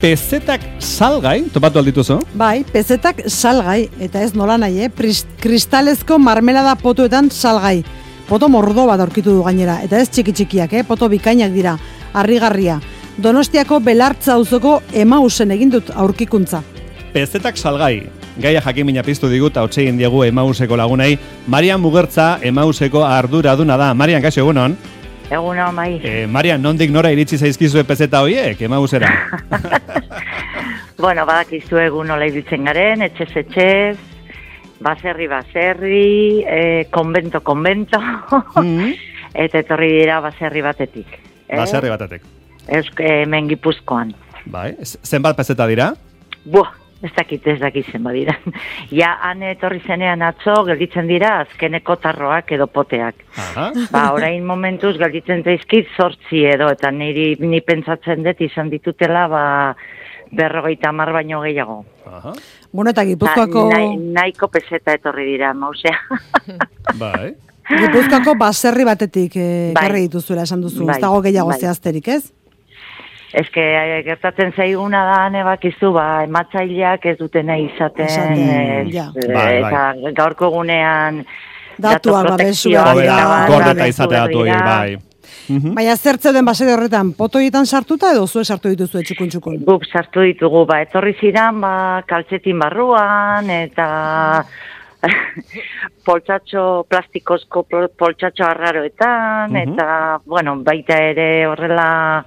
Pezetak salgai, topatu aldituzu? Bai, pezetak salgai, eta ez nola nahi, kristalezko marmelada potoetan salgai. Poto mordo bat aurkitu du gainera, eta ez txiki-txikiak, poto bikainak dira, harrigarria. Donostiako Belartza auzoko Emausen egin dut aurkikuntza. Pezetak salgai, gaia jakimina piztu digut, hautsi egin diegu Emauseko lagunei. Marian Mugertza, Emauseko arduraduna da. Marian, kaixo, egunon? Egunon, bai. Marian, nondik nora iritsi zaizkizue pezeta hoiek, Emausera? Bueno, badakizu egun nola ibiltzen garen, etxez, baserri, konbento, eta etorri dira baserri batetik. Baserri batetik. Hemen Gipuzkoan. Bai, zenbat pezeta dira? Ez dakit zenbat dira. Ja, han etorri zenean atzo, gelditzen dira azkeneko tarroak edo poteak. Orain momentuz gelditzen zaizkit 8 edo, eta ni pentsatzen dut izan ditutela, 50 baino gehiago. Bueno, eta Gipuzkoako... Nahiko pezeta etorri dira, Mausea. Bai. Gipuzkoako baserri batetik garri dituzuela esan duzu, ez dago gehiago zehazterik, ez? Ez que gertatzen zaiguna da, nebakizu, ematzaileak ez dutena izaten, eta gaurko egunean datu protekzioa gordeta izatea datu hori, bai. Baina zertze den basede horretan, potoietan sartuta edo zue sartu dituzu txukun? Guk sartu ditugu, etorri zidan, kaltzetin barruan, eta plastikozko poltsatxo arraroetan, eta, bueno, baita ere horrela,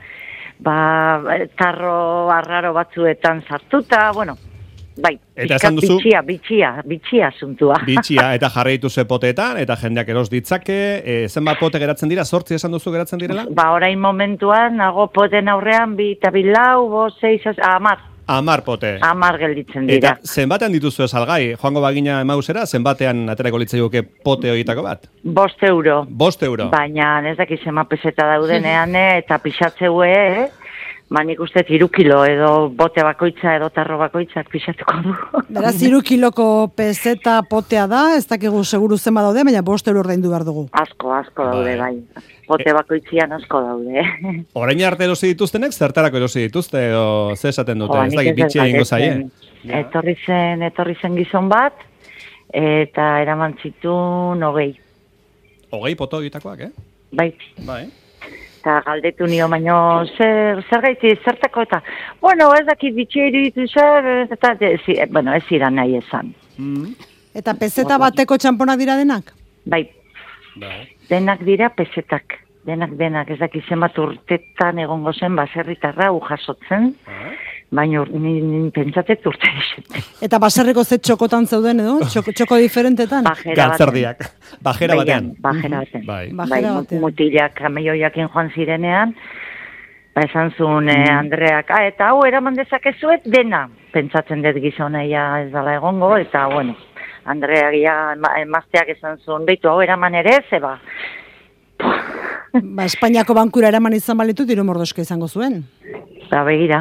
tarro arraro batzuetan sartuta, bueno, bai, bitxia asuntua. Bitxia, eta jarri dituzue poteetan, eta jendeak eros ditzake, zenbat pote geratzen dira, 8 esan duzu geratzen direla? Orain momentuan, nago poten aurrean, 2 eta 4, 6, 10 pote. 10 gelditzen dira. Eta zenbatean dituzue salgai, joango bagina Emausera, zenbatean aterako litzaiuke pote horietako bat? 5 euro. 5 euro. Baina ez dakiz ema peseta daudenean, eta pixatzeue, nik uste 3 kilo edo bote bakoitza edo tarro bakoitzak pixatuko du. Beraz, 3 kiloko peseta potea da, ez dakigu seguru zenba daude, baina 5 euro ordaindu behar dugu. Asko daude, bai. Pote bakoitzian asko daude. Orain arte erosi dituztenek, zertarako erosi dituzte, edo ze esaten dute, ez dakit bitxia ingo zaie? Etorri zen gizon bat, eta eraman zituen 20. 20 poto egitakoak, Bai. Eta galdetu nio, baino, zer gaiti, zertako eta, bueno, ez dakit bitxia iruditu zer, eta, ez iran nahi esan. Eta pezeta bateko txamponak dira denak? Bai. Denak dira pezetak. Denak, ez dakit zenbat urtetan egongo zen baserritarra jasotzen, baina pentsatet urte izate. Eta baserriko ze txokotan zeuden edo? Txoko diferentetan? Galtzerdiak. Bajera batean. Bajera batean. Mutilak, kameioiakin joan zirenean, esan zuen Andreak, eta hau eraman dezakezuet dena. Pentsatzen dut gizonaia ez dela egongo, eta bueno, Andreak emazteak esan zuen, behitu hau eraman ere, zeba. Espainiako bankura eraman izan balitu, diru mordoska izango zuen. Begira.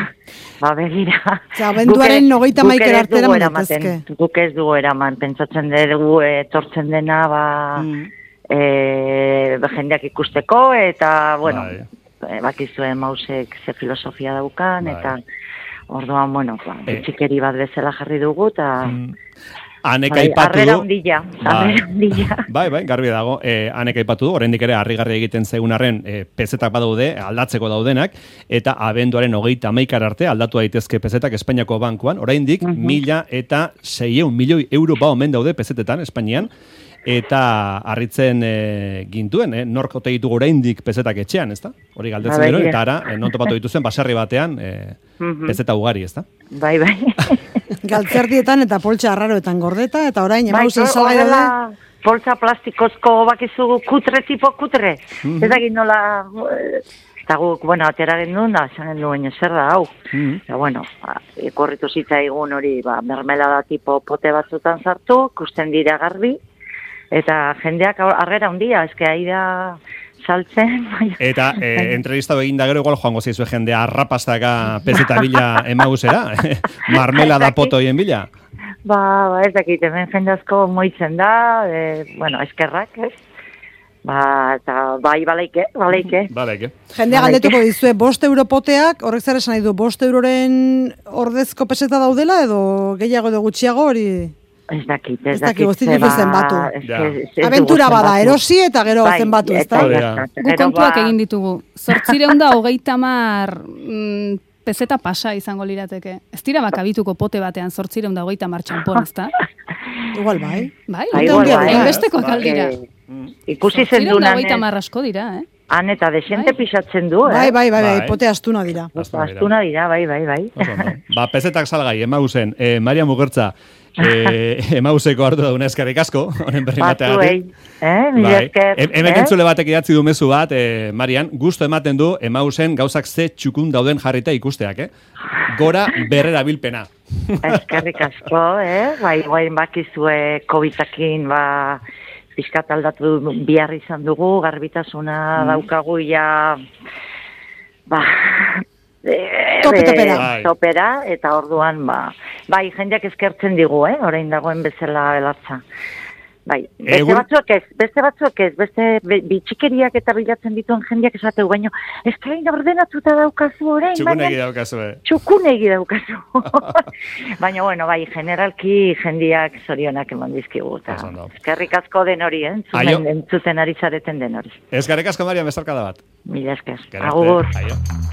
Abenduaren 31 arte eraman daitezke. Guk ez dugu eraman, pentsatzen dugu etortzen dena, jendeak ikusteko, eta, bueno, bakizuen Mausek ze filosofia daukan, eta orduan, bueno, txikeri bat bezala jarri dugu, eta... Anek aipatu du. Arrera hundilla. Bai, garbi dago. Anek aipatu du, oraindik ere harrigarri egiten zaigunarren pezetak badaude, aldatzeko daudenak, eta abenduaren 31 arte aldatu daitezke pezetak Espainiako bankuan, oraindik 1.600 milioi euro omen daude pezetetan Espainian, eta harritzen gintuen, nork ote ditugu oraindik pezetak etxean, ezta? Hori galdetzen gero, eta ara, non topatu dituzuen baserri batean pezeta ugari, ezta? Bai. Galtzerdietan eta poltsa arraroetan gordeta, eta orain Emausen salgai daude. Poltsa plastikozko bakizu tipo kutre. Ez dakit nola... Eta guk, bueno, atera gendun, esan genduen zer da, hau. Eta, bueno, korritu zitzaigun hori, mermelada tipo pote batzutan sartu, kusten dira garbi, eta jendeak harrera hundia, eske aida saltzen. Eta entrevista egin da gero igual joango zaizue jendea arrapastaka pezeta bila Emausera, marmelada poto hien bila. Ez dakit, hemen jende asko moitzen da, bueno, eskerrak, ez? Eta balaike. Jendea galdetuko dizue, 5 euro poteak, horrek zer esan nahi du, 5 euroren ordezko peseta daudela, edo gehiago edo gutxiago hori? Ez dakit. Zenbatu. Aventura bada, erosi eta gero zenbatu, ez da? Gu kontuak egin ditugu. 830 peseta pasa izango lirateke. Ez dira bakabituko pote batean 830 txampon, ez da? Igual bai. Bai, besteko kaldira. Ikusi zen du nan. 830 asko dira, Han eta desente pixatzen du, Bai, pote astuna dira. Astuna dira, bai. Pesetak salgai, Emausen, Maria Mugertza, Emauseko hartu dauna eskerrik asko, honen berri bategatik. Hemen entzule batek idatzi du mezu bat, Marian, gusto ematen du Emausen gauzak ze txukun dauden jarrita ikusteak, Gora berrera bilpena. Eskerrik asko, Bai, bakizue COVID-akin, pizkat aldatu bihar izan dugu, garbitasuna daukagu topera, eta orduan, jendeak eskertzen digu, orain dagoen bezala belatza. Bai, beste batzuek ez, beste bitxikeriak eta bilatzen dituen jendeak esateu, baino, ez da ordenatuta daukazu orain, txukunegi daukazu. Baina, generalki jendeak zorionak eman dizkigu. Eskerrik asko den hori, entzuten ari zareten den hori. Eskerrik asko, Maria, bezarkada bat. Mila esker. Agur.